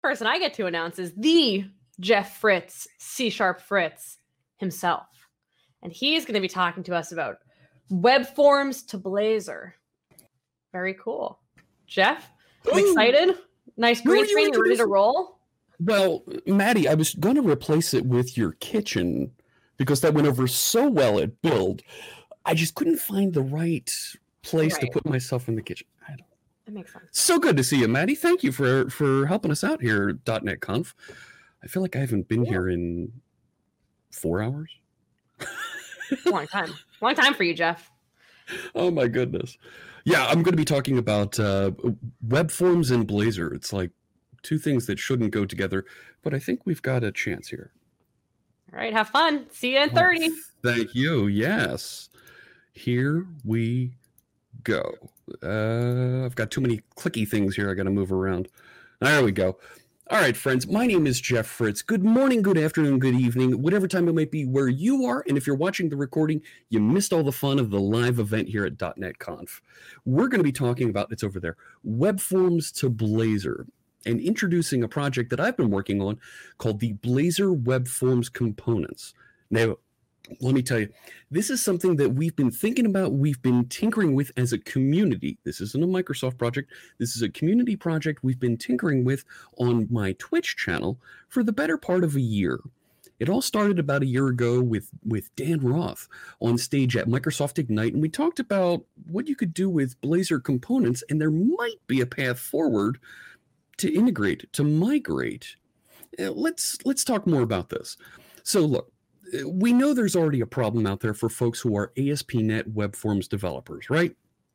person I get to announce is the Jeff Fritz, C# Fritz himself. And he's going to be talking to us about web forms to Blazor. Very cool. Jeff, I'm excited. Nice green screen. You ready to roll? Well, Maddie, I was going to replace it with your kitchen because that went over so well at Build. I just couldn't find the right place to put myself in the kitchen. That makes sense. So good to see you, Maddie. Thank you for helping us out here at .NET Conf. I feel like I haven't been here in 4 hours. Long time for you, Jeff. Oh my goodness. Yeah, I'm going to be talking about web forms and Blazor. It's like two things that shouldn't go together, but I think we've got a chance here. All right, have fun. See you in 30. Thank you. Yes. Here we go. I've got too many clicky things here I got to move around. There we go. All right, friends, my name is Jeff Fritz. Good morning, good afternoon, good evening, whatever time it might be where you are. And if you're watching the recording, you missed all the fun of the live event here at .NET Conf. We're going to be talking about, it's over there, web forms to Blazor, and introducing a project that I've been working on called the Blazor Web Forms Components. Now, let me tell you, this is something that we've been thinking about, we've been tinkering with as a community. This isn't a Microsoft project. This is a community project we've been tinkering with on my Twitch channel for the better part of a year. It all started about a year ago with Dan Roth on stage at Microsoft Ignite, and we talked about what you could do with Blazor components, and there might be a path forward to integrate, to migrate. Let's talk more about this. So look, we know there's already a problem out there for folks who are ASP.NET Web Forms developers, right?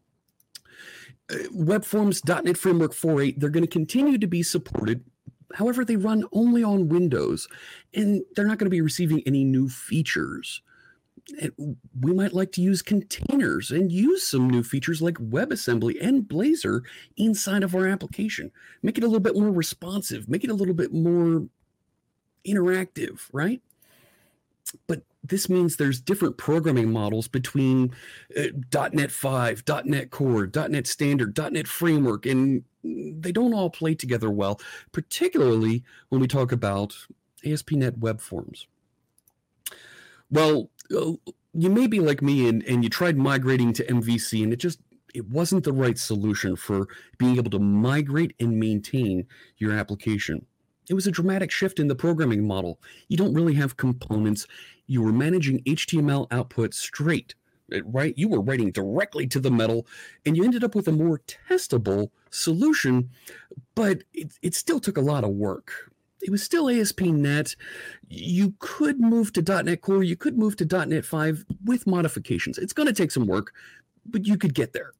Web Forms, .NET Framework 4.8, they're going to continue to be supported. However, they run only on Windows, and they're not going to be receiving any new features. We might like to use containers and use some new features like WebAssembly and Blazor inside of our application. Make it a little bit more responsive, make it a little bit more interactive, right? But this means there's different programming models between .NET 5, .NET Core, .NET Standard, .NET Framework, and they don't all play together well, particularly when we talk about ASP.NET Web Forms. Well, you may be like me and you tried migrating to MVC, and it wasn't the right solution for being able to migrate and maintain your application. It was a dramatic shift in the programming model. You don't really have components. You were managing HTML output straight, right? You were writing directly to the metal, and you ended up with a more testable solution, but it still took a lot of work. It was still ASP.NET. You could move to .NET Core. You could move to .NET 5 with modifications. It's going to take some work, but you could get there.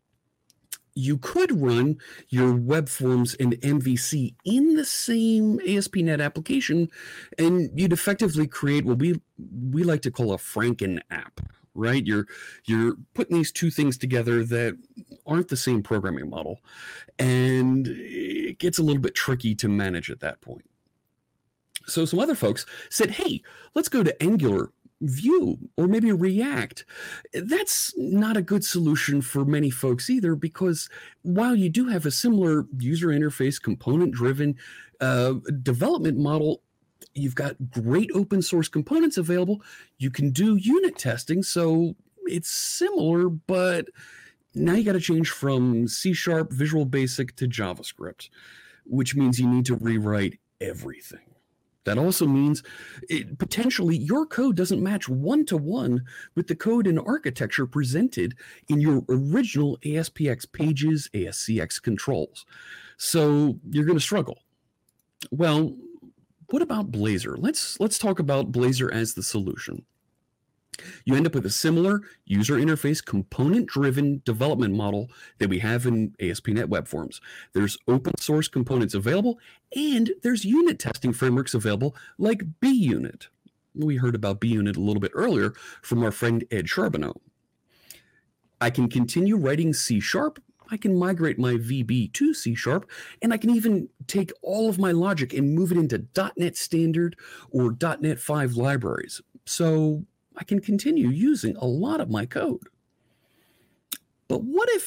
You could run your web forms and MVC in the same ASP.NET application, and you'd effectively create what we like to call a Franken app, right? You're putting these two things together that aren't the same programming model, and it gets a little bit tricky to manage at that point. So some other folks said, hey, let's go to Angular, Vue, or maybe React. That's not a good solution for many folks either, because while you do have a similar user interface, component-driven development model, you've got great open source components available. You can do unit testing, so it's similar, but now you got to change from C# Visual Basic to JavaScript, which means you need to rewrite everything. That also means potentially your code doesn't match one-to-one with the code and architecture presented in your original ASPX pages, ASCX controls. So you're going to struggle. Well, what about Blazor? Let's talk about Blazor as the solution. You end up with a similar user interface, component-driven development model that we have in ASP.NET Web Forms. There's open source components available, and there's unit testing frameworks available like BUnit. We heard about BUnit a little bit earlier from our friend Ed Charbonneau. I can continue writing C#. I can migrate my VB to C#, and I can even take all of my logic and move it into .NET Standard or .NET 5 libraries. So I can continue using a lot of my code. But what if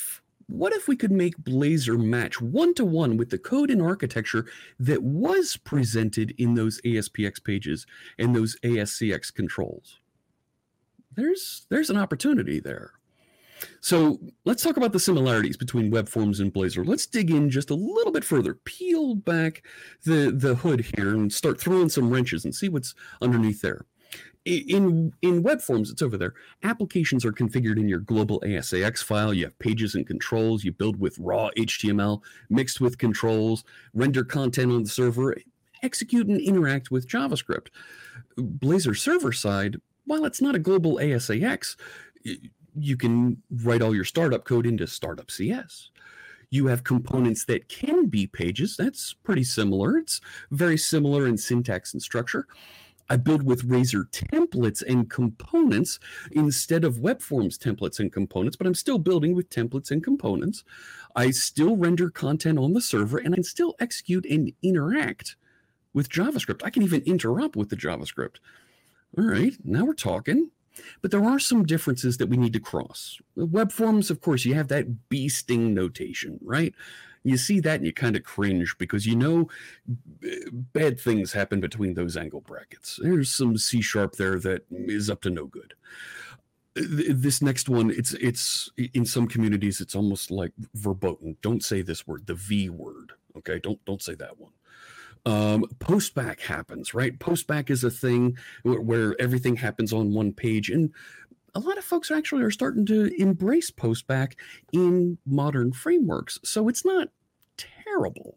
what if we could make Blazor match one-to-one with the code and architecture that was presented in those ASPX pages and those ASCX controls? There's an opportunity there. So let's talk about the similarities between web forms and Blazor. Let's dig in just a little bit further, peel back the hood here and start throwing some wrenches and see what's underneath there. In web forms, it's over there. Applications are configured in your global ASAX file. You have pages and controls. You build with raw HTML mixed with controls, render content on the server, execute and interact with JavaScript. Blazor server side, while it's not a global ASAX, you can write all your startup code into startup CS. You have components that can be pages. That's pretty similar. It's very similar in syntax and structure. I build with Razor templates and components instead of web forms templates and components, but I'm still building with templates and components. I still render content on the server, and I can still execute and interact with JavaScript. I can even interrupt with the JavaScript. All right, now we're talking. But there are some differences that we need to cross. Web forms, of course, you have that bee sting notation, right? You see that and you kind of cringe because you know bad things happen between those angle brackets. There's some C# there that is up to no good. This next one, it's in some communities, it's almost like verboten. Don't say this word, the V word. Okay, don't say that one. Postback happens, right? Postback is a thing where everything happens on one page, and a lot of folks actually are starting to embrace postback in modern frameworks, so it's not terrible.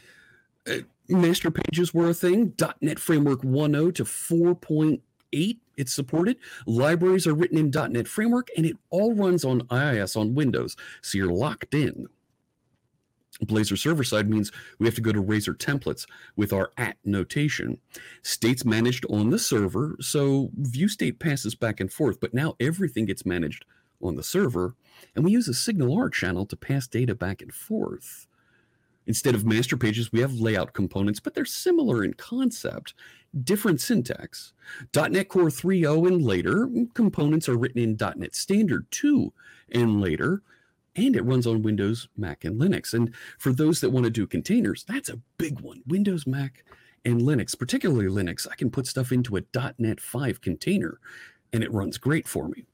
Master pages were a thing. .NET Framework 1.0 to 4.8, it's supported. Libraries are written in .NET Framework, and it all runs on IIS on Windows, so you're locked in. Blazor server side means we have to go to Razor templates with our @ notation. State's managed on the server, so view state passes back and forth, but now everything gets managed on the server, and we use a SignalR channel to pass data back and forth. Instead of master pages, we have layout components, but they're similar in concept, different syntax. .NET Core 3.0 and later, components are written in .NET Standard 2 and later, and it runs on Windows, Mac, and Linux. And for those that want to do containers, that's a big one. Windows, Mac, and Linux, particularly Linux. I can put stuff into a .NET 5 container, and it runs great for me.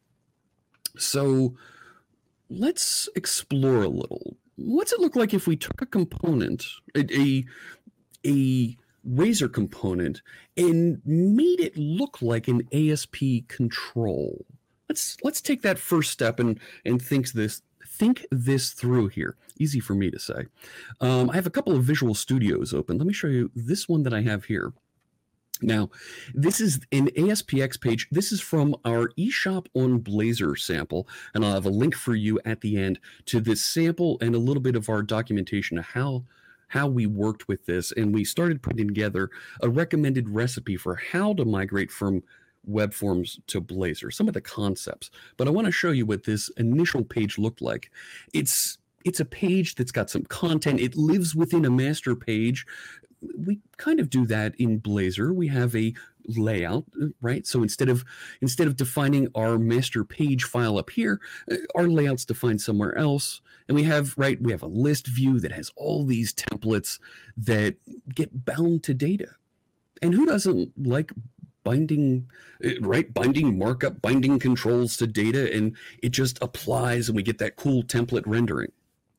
So let's explore a little. What's it look like if we took a component, a Razor component, and made it look like an ASP control? Let's take that first step and think this through here. Easy for me to say. I have a couple of Visual Studios open. Let me show you this one that I have here. Now, this is an ASPX page. This is from our eShop on Blazor sample, and I'll have a link for you at the end to this sample and a little bit of our documentation of how we worked with this, and we started putting together a recommended recipe for how to migrate from web forms to Blazor, some of the concepts. But I want to show you what this initial page looked like. It's a page that's got some content. It lives within a master page. We kind of do that in Blazor. We have a layout, right? So instead of defining our master page file up here, our layout's defined somewhere else. And we have a list view that has all these templates that get bound to data. And who doesn't like binding markup, binding controls to data, and it just applies and we get that cool template rendering.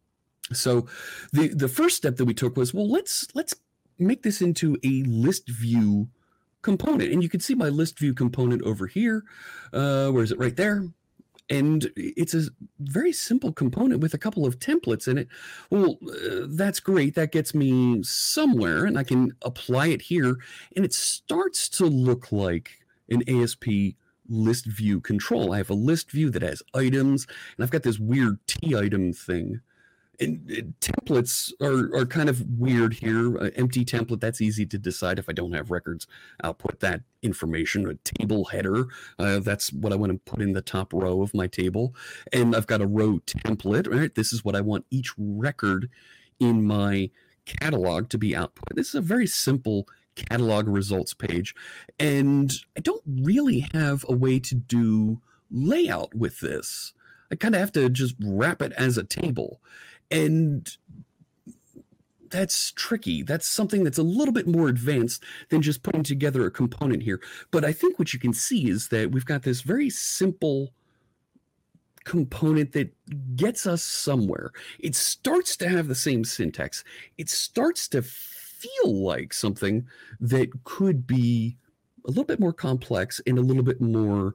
So the first step that we took was, well, let's make this into a list view component. And you can see my list view component over here. Where is it? Right there. And it's a very simple component with a couple of templates in it. Well, that's great. That gets me somewhere, and I can apply it here. And it starts to look like an ASP list view control. I have a list view that has items, and I've got this weird T item thing. And templates are kind of weird here. Empty template, that's easy to decide. If I don't have records, I'll put that information, a table header. That's what I want to put in the top row of my table. And I've got a row template, right? This is what I want each record in my catalog to be output. This is a very simple catalog results page. And I don't really have a way to do layout with this. I kind of have to just wrap it as a table. And that's tricky. That's something that's a little bit more advanced than just putting together a component here. But I think what you can see is that we've got this very simple component that gets us somewhere. It starts to have the same syntax. It starts to feel like something that could be a little bit more complex and a little bit more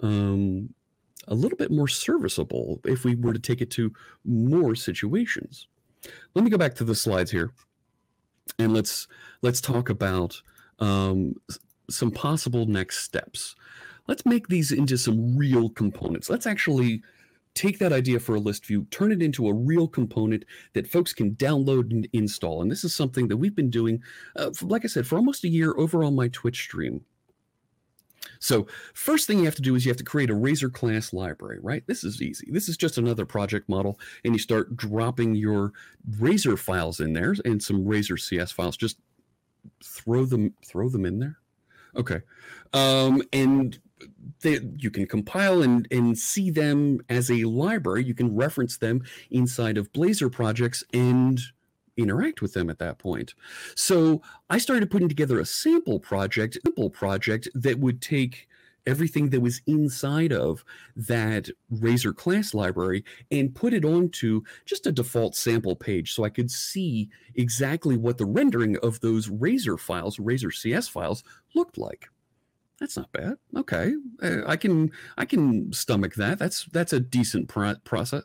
serviceable if we were to take it to more situations. Let me go back to the slides here, and let's talk about some possible next steps. Let's make these into some real components. Let's actually take that idea for a list view, turn it into a real component that folks can download and install. And this is something that we've been doing, like I said, for almost a year over on my Twitch stream. So first thing you have to do is you have to create a Razor class library, right? This is easy. This is just another project model, and you start dropping your Razor files in there and some Razor CS files. Just throw them in there. Okay. And you can compile and see them as a library. You can reference them inside of Blazor projects and interact with them at that point. So I started putting together a sample project that would take everything that was inside of that Razor class library and put it onto just a default sample page so I could see exactly what the rendering of those Razor files, Razor CS files, looked like. That's not bad. Okay, I can stomach that. That's a decent process.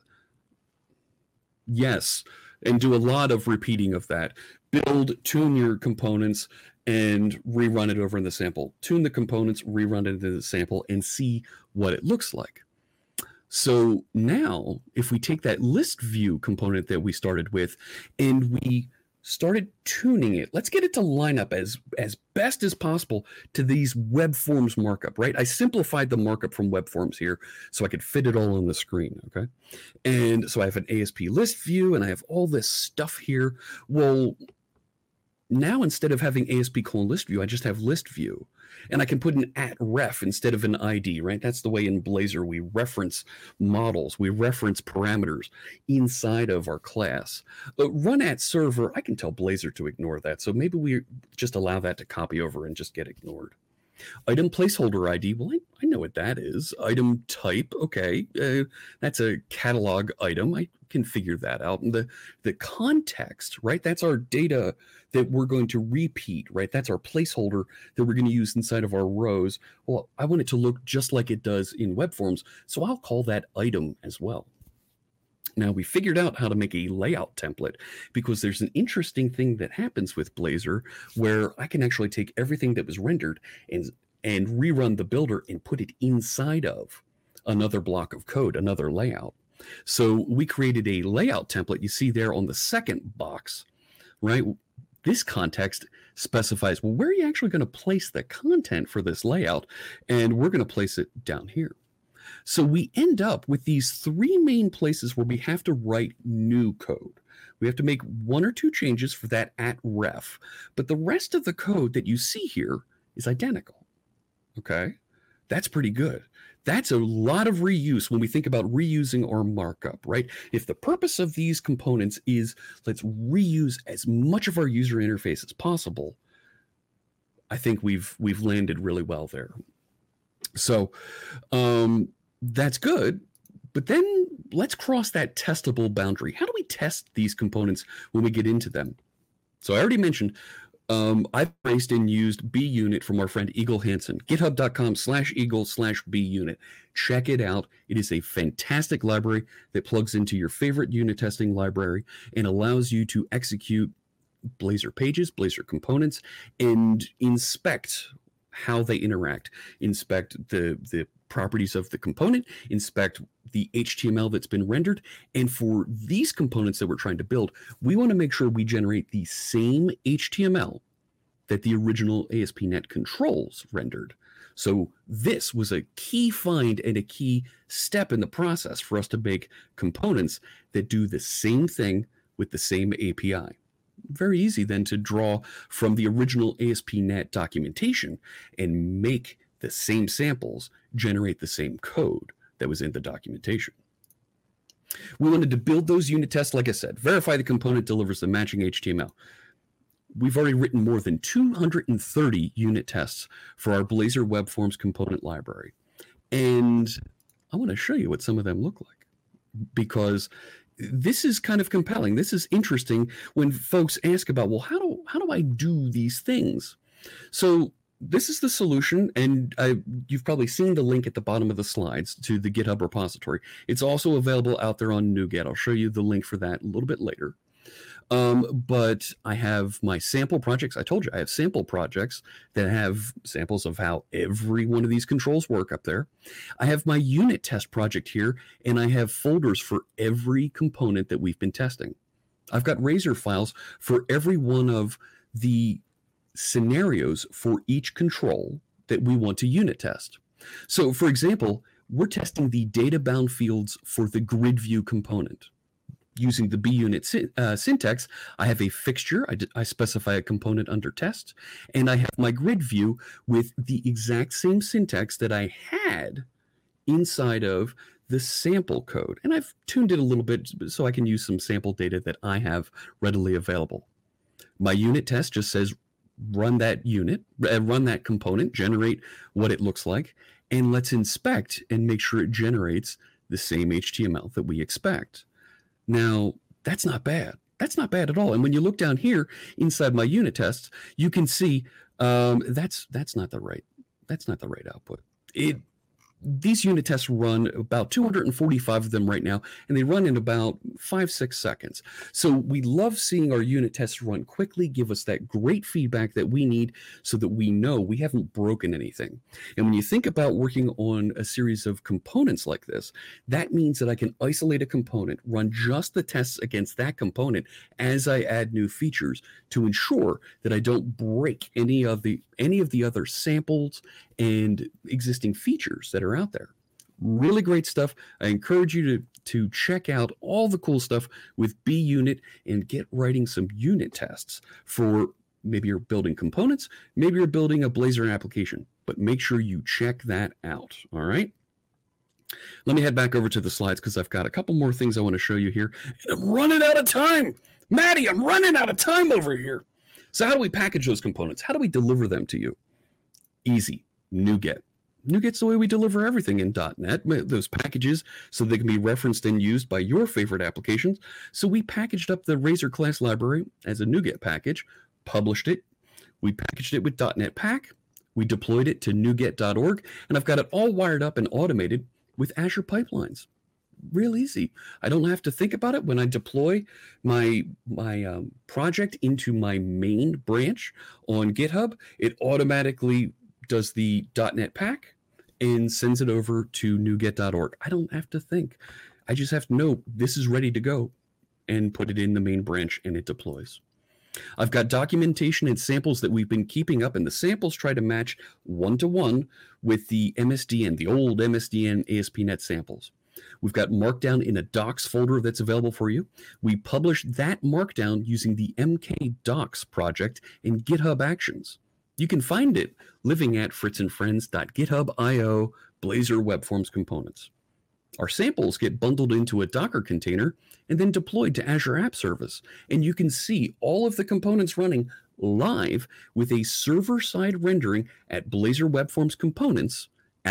Yes, and do a lot of repeating of that. Build, tune your components, and rerun it over in the sample. Tune the components, rerun it into the sample, and see what it looks like. So now, if we take that list view component that we started with, and we started tuning it, let's get it to line up as best as possible to these web forms markup, right? I simplified the markup from web forms here so I could fit it all on the screen, okay? And so I have an ASP list view and I have all this stuff here. Well, now instead of having ASP::list view, I just have list view. And I can put an @ref instead of an ID, right? That's the way in Blazor we reference models, we reference parameters inside of our class. But run @server, I can tell Blazor to ignore that. So maybe we just allow that to copy over and just get ignored. Item placeholder ID, well, I know what that is. Item type, okay, that's a catalog item. I can figure that out. And the context, right, that's our data that we're going to repeat, right? That's our placeholder that we're going to use inside of our rows. Well, I want it to look just like it does in web forms, so I'll call that item as well. Now, we figured out how to make a layout template because there's an interesting thing that happens with Blazor where I can actually take everything that was rendered and rerun the builder and put it inside of another block of code, another layout. So we created a layout template. You see there on the second box, right? This context specifies, well, where are you actually going to place the content for this layout? And we're going to place it down here. So we end up with these three main places where we have to write new code. We have to make one or two changes for that @ref, but the rest of the code that you see here is identical. Okay, that's pretty good. That's a lot of reuse when we think about reusing our markup, right? If the purpose of these components is let's reuse as much of our user interface as possible, I think we've landed really well there. So that's good, but then let's cross that testable boundary. How do we test these components when we get into them? So I already mentioned I've embraced and used BUnit from our friend Eagle Hansen, github.com/eagle/BUnit. Check it out. It is a fantastic library that plugs into your favorite unit testing library and allows you to execute Blazor pages, Blazor components, and inspect how they interact, inspect the properties of the component, inspect the HTML that's been rendered. And for these components that we're trying to build, we want to make sure we generate the same HTML that the original ASP.NET Controls rendered. So this was a key find and a key step in the process for us to make components that do the same thing with the same API. Very easy then to draw from the original ASP.NET documentation and make the same samples generate the same code that was in the documentation. We wanted to build those unit tests, like I said, verify the component delivers the matching HTML. We've already written more than 230 unit tests for our Blazor Web Forms component library. And I want to show you what some of them look like, because this is kind of compelling. This is interesting when folks ask about, well, how do I do these things? So this is the solution, and you've probably seen the link at the bottom of the slides to the GitHub repository. It's also available out there on NuGet. I'll show you the link for that a little bit later. But I have my sample projects. I told you I have sample projects that have samples of how every one of these controls work up there. I have my unit test project here, and I have folders for every component that we've been testing. I've got Razor files for every one of the scenarios for each control that we want to unit test. So, for example, we're testing the data bound fields for the grid view component. Using the BUnit syntax, I have a fixture, I specify a component under test, and I have my grid view with the exact same syntax that I had inside of the sample code. And I've tuned it a little bit so I can use some sample data that I have readily available. My unit test just says run that unit, run that component, generate what it looks like, and let's inspect and make sure it generates the same HTML that we expect. Now, that's not bad. That's not bad at all. And when you look down here inside my unit tests, you can see that's not the right output. These unit tests run about 245 of them right now, and they run in about 5-6 seconds. So we love seeing our unit tests run quickly, give us that great feedback that we need so that we know we haven't broken anything. And when you think about working on a series of components like this, that means that I can isolate a component, run just the tests against that component as I add new features to ensure that I don't break any of the other samples and existing features that are out there. Really great stuff. I encourage you to check out all the cool stuff with BUnit and get writing some unit tests for maybe you're building components, maybe you're building a Blazor application, but make sure you check that out. All right. Let me head back over to the slides because I've got a couple more things I want to show you here. And I'm running out of time. Maddie, I'm running out of time over here. So how do we package those components? How do we deliver them to you? Easy. NuGet. NuGet's the way we deliver everything in .NET, those packages, so they can be referenced and used by your favorite applications. So we packaged up the Razor class library as a NuGet package, published it. We packaged it with .NET Pack. We deployed it to NuGet.org, and I've got it all wired up and automated with Azure pipelines. Real easy. I don't have to think about it when I deploy my project into my main branch on GitHub. It automatically does the .NET Pack and sends it over to NuGet.org. I don't have to think. I just have to know this is ready to go and put it in the main branch, and it deploys. I've got documentation and samples that we've been keeping up, and the samples try to match one-to-one with the MSDN, the old MSDN ASP.NET samples. We've got Markdown in a docs folder that's available for you. We published that Markdown using the MKDocs project in GitHub Actions. You can find it living at fritzandfriends.github.io Blazor Web Forms components. Our samples get bundled into a Docker container and then deployed to Azure App Service. And you can see all of the components running live with a server-side rendering at Blazor Web Forms components,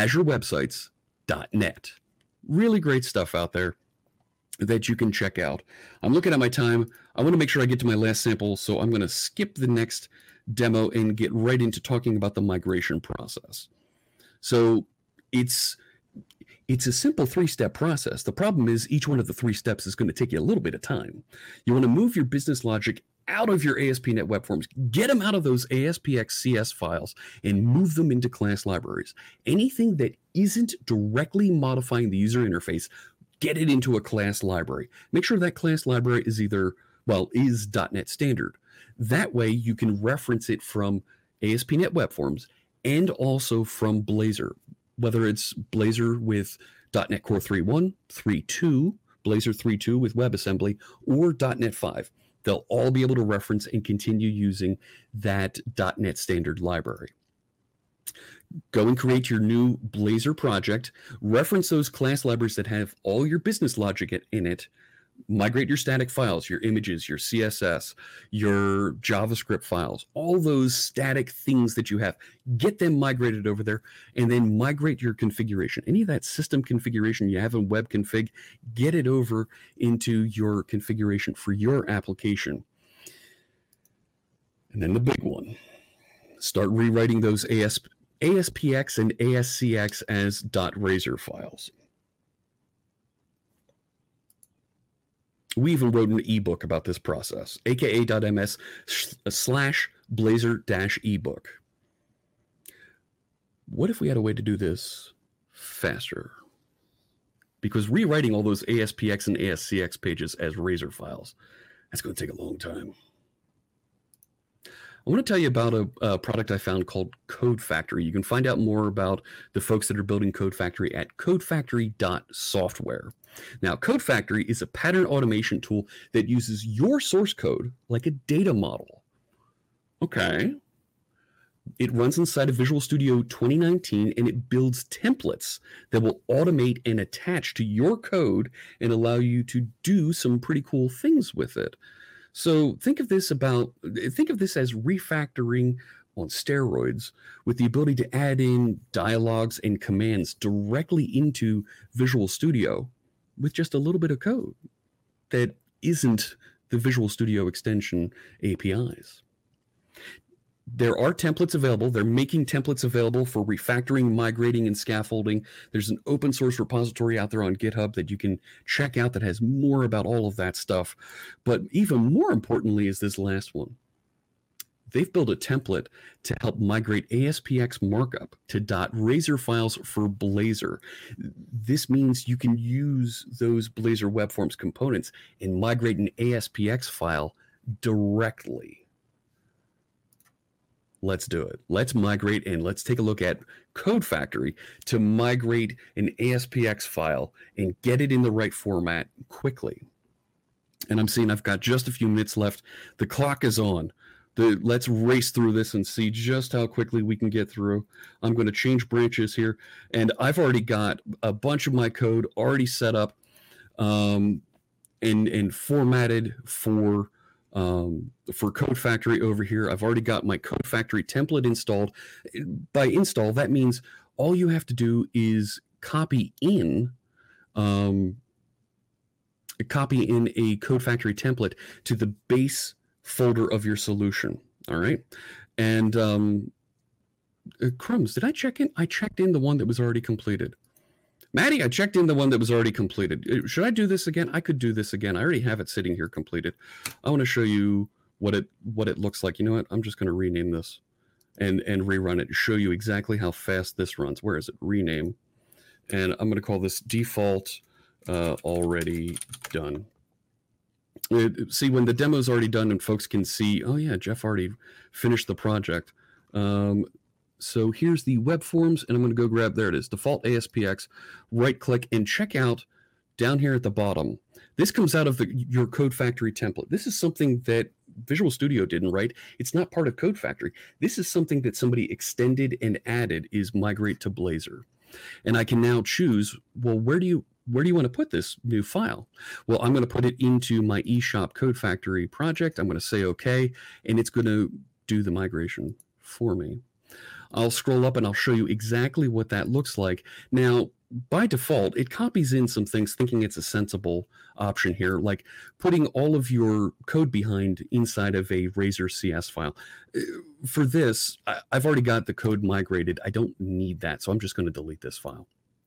azurewebsites.net. Really great stuff out there that you can check out. I'm looking at my time. I want to make sure I get to my last sample, so I'm going to skip the next demo and get right into talking about the migration process. So it's a simple 3-step process. The problem is each one of the 3 steps is going to take you a little bit of time. You want to move your business logic out of your ASP.NET Web Forms, get them out of those ASPX CS files and move them into class libraries. Anything that isn't directly modifying the user interface, get it into a class library. Make sure that class library is is .NET Standard. That way you can reference it from ASP.NET Web Forms and also from Blazor, whether it's Blazor with .NET Core 3.1, 3.2, Blazor 3.2 with WebAssembly, or .NET 5. They'll all be able to reference and continue using that .NET Standard library. Go and create your new Blazor project, reference those class libraries that have all your business logic in it, migrate your static files, your images, your CSS, your JavaScript files, all those static things that you have, get them migrated over there, and then migrate your configuration. Any of that system configuration you have in web config, get it over into your configuration for your application. And then the big one, start rewriting those ASPX and ASCX as .razor files. We even wrote an ebook about this process, aka.ms/blazor-ebook. What if we had a way to do this faster? Because rewriting all those ASPX and ASCX pages as razor files, that's going to take a long time. I want to tell you about a product I found called Code Factory. You can find out more about the folks that are building Code Factory at codefactory.software. Now, Code Factory is a pattern automation tool that uses your source code like a data model. Okay. It runs inside of Visual Studio 2019, and it builds templates that will automate and attach to your code and allow you to do some pretty cool things with it. So think of this as refactoring on steroids, with the ability to add in dialogues and commands directly into Visual Studio with just a little bit of code that isn't the Visual Studio extension APIs. There are templates available. They're making templates available for refactoring, migrating, and scaffolding. There's an open source repository out there on GitHub that you can check out that has more about all of that stuff. But even more importantly is this last one. They've built a template to help migrate ASPX markup to .razor files for Blazor. This means you can use those Blazor Web Forms components and migrate an ASPX file directly. Let's do it. Let's migrate, and let's take a look at Code Factory to migrate an ASPX file and get it in the right format quickly. And I'm seeing I've got just a few minutes left. The clock is on. Let's race through this and see just how quickly we can get through. I'm going to change branches here, and I've already got a bunch of my code already set up and formatted for Code Factory over here. I've already got my Code Factory template installed. By install, that means all you have to do is copy in a Code Factory template to the base folder of your solution. All right. And crumbs, did I check in? I checked in the one that was already completed. Maddie, I checked in the one that was already completed. Should I do this again? I could do this again. I already have it sitting here completed. I want to show you what it looks like. You know what? I'm just going to rename this and rerun it, show you exactly how fast this runs. Where is it? Rename. And I'm going to call this default already done. See, when the demo's already done and folks can see, oh yeah, Jeff already finished the project. So here's the web forms, and I'm going to go grab, there it is, default ASPX, right click, and check out down here at the bottom. This comes out of your Code Factory template. This is something that Visual Studio didn't write. It's not part of Code Factory. This is something that somebody extended and added, is migrate to Blazor. And I can now choose, well, where do you want to put this new file? Well, I'm going to put it into my eShop Code Factory project. I'm going to say OK, and it's going to do the migration for me. I'll scroll up and I'll show you exactly what that looks like. Now, by default, it copies in some things thinking it's a sensible option here, like putting all of your code behind inside of a Razor CS file. For this, I've already got the code migrated. I don't need that, so I'm just going to delete this file.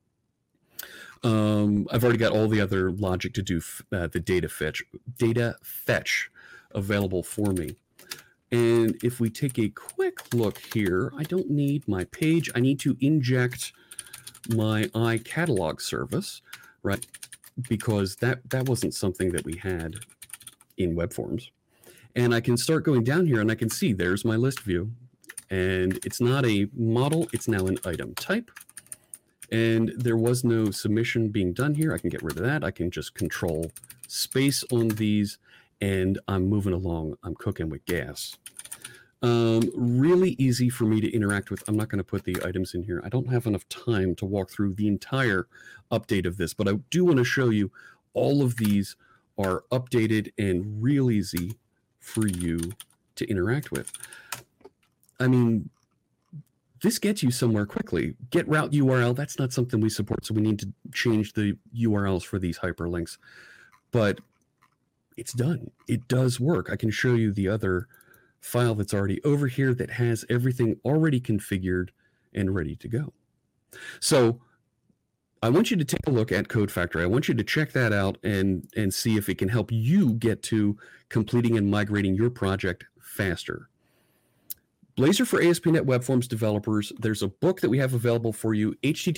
I've already got all the other logic to do the data fetch available for me. And if we take a quick look here, I don't need my page. I need to inject my iCatalog service, right? Because that wasn't something that we had in web forms. And I can start going down here and I can see there's my list view. And it's not a model, it's now an item type. And there was no submission being done here. I can get rid of that. I can just control space on these, and I'm moving along. I'm cooking with gas. Really really easy for me to interact with. I'm not going to put the items in here. I don't have enough time to walk through the entire update of this, but I do want to show you all of these are updated and real easy for you to interact with. I mean, this gets you somewhere quickly. Get route URL, that's not something we support, so we need to change the URLs for these hyperlinks. But it's done. It does work. I can show you the other file that's already over here that has everything already configured and ready to go. So I want you to take a look at Code Factory. I want you to check that out and see if it can help you get to completing and migrating your project faster. Blazor for ASP.NET Web Forms developers. There's a book that we have available for you,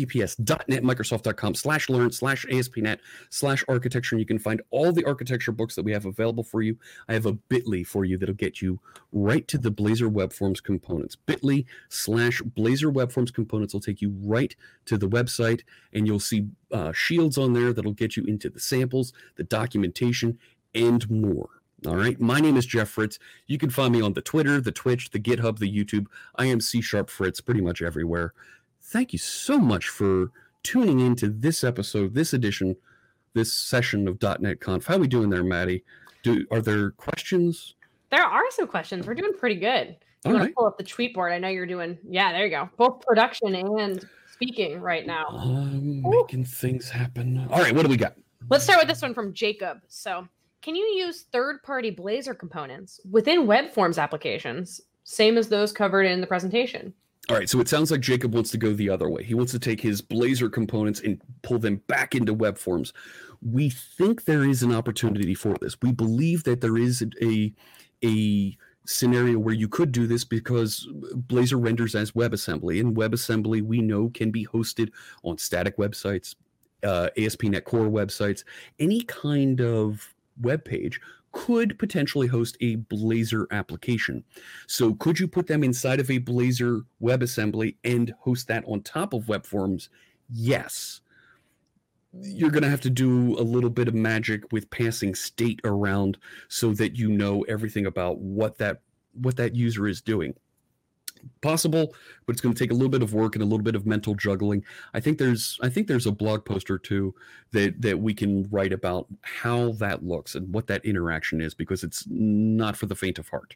https://netmicrosoft.com/learn/ASP.NET/architecture. And you can find all the architecture books that we have available for you. I have a bit.ly for you that'll get you right to the Blazor Web Forms components. bit.ly/Blazor Web Forms components will take you right to the website, and you'll see shields on there that'll get you into the samples, the documentation, and more. All right. My name is Jeff Fritz. You can find me on the Twitter, the Twitch, the GitHub, the YouTube. I am C# Fritz pretty much everywhere. Thank you so much for tuning into this episode, this edition, this session of .NET Conf. How are we doing there, Maddie? Are there questions? There are some questions. We're doing pretty good. You All want right. to pull up the tweet board? I know you're doing, yeah, there you go. Both production and speaking right now. Making things happen. All right. What do we got? Let's start with this one from Jacob. So, can you use third-party Blazor components within web forms applications, same as those covered in the presentation? All right, so it sounds like Jacob wants to go the other way. He wants to take his Blazor components and pull them back into web forms. We think there is an opportunity for this. We believe that there is a scenario where you could do this because Blazor renders as WebAssembly, and WebAssembly we know can be hosted on static websites, ASP.NET Core websites, any kind of web page could potentially host a Blazor application. So could you put them inside of a Blazor WebAssembly and host that on top of web forms? Yes. You're going to have to do a little bit of magic with passing state around so that you know everything about what that user is doing. Possible, but it's going to take a little bit of work and a little bit of mental juggling. I think there's a blog post or two that we can write about how that looks and what that interaction is, because it's not for the faint of heart.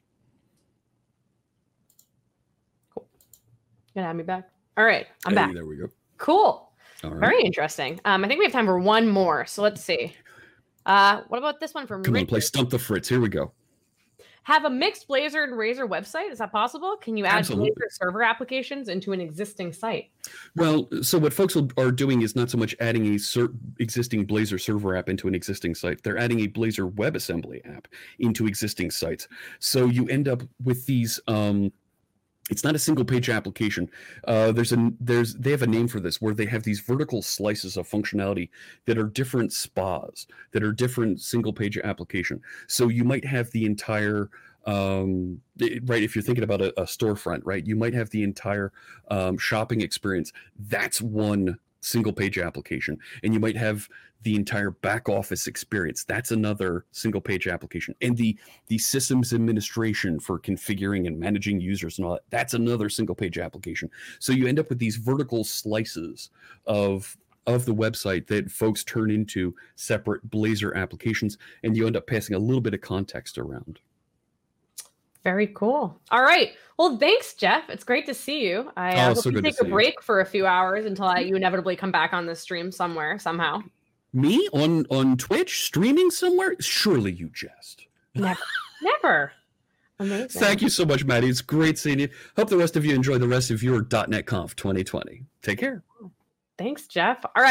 Cool. You gonna have me back? All right, I'm back. There we go. Cool. All right. Very interesting. I think we have time for one more. So let's see. What about this one from Come Richard? on, play Stump the Fritz. Here we go. Have a mixed Blazor and Razor website? Is that possible? Can you add Absolutely. Blazor server applications into an existing site? Well, so what folks are doing is not so much adding a existing Blazor server app into an existing site. They're adding a Blazor WebAssembly app into existing sites. So you end up with these. It's not a single page application. They have a name for this, where they have these vertical slices of functionality that are different spas, that are different single page application. So you might have the entire right, if you're thinking about a storefront, right, you might have the entire shopping experience. That's one single page application. And you might have the entire back office experience. That's another single page application. And the systems administration for configuring and managing users and all that, that's another single page application. So you end up with these vertical slices of the website that folks turn into separate Blazor applications, and you end up passing a little bit of context around. Very cool. All right. Well, thanks, Jeff. It's great to see you. I hope you take a break for a few hours until you inevitably come back on this stream somewhere, somehow. Me on Twitch streaming somewhere? Surely you jest. Never. Amazing. Thank you so much, Maddie. It's great seeing you. Hope the rest of you enjoy the rest of your .NET Conf 2020. Take care. Thanks, Jeff. All right.